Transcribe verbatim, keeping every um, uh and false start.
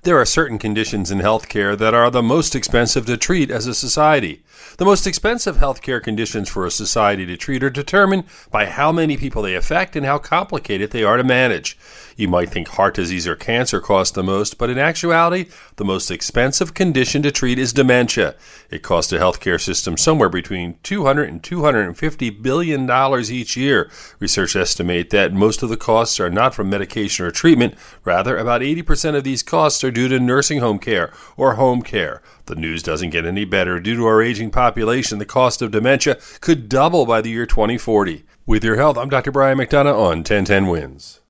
There are certain conditions in healthcare that are the most expensive to treat as a society. The most expensive healthcare conditions for a society to treat are determined by how many people they affect and how complicated they are to manage. You might think heart disease or cancer cost the most, but in actuality, the most expensive condition to treat is dementia. It costs the healthcare system somewhere between two hundred and two hundred fifty billion dollars each year. Research estimates that most of the costs are not from medication or treatment. Rather, about eighty percent of these costs are due to nursing home care or home care. The news doesn't get any better. Due to our aging population, the cost of dementia could double by the year twenty forty. With your health, I'm Doctor Brian McDonough on ten ten Wins.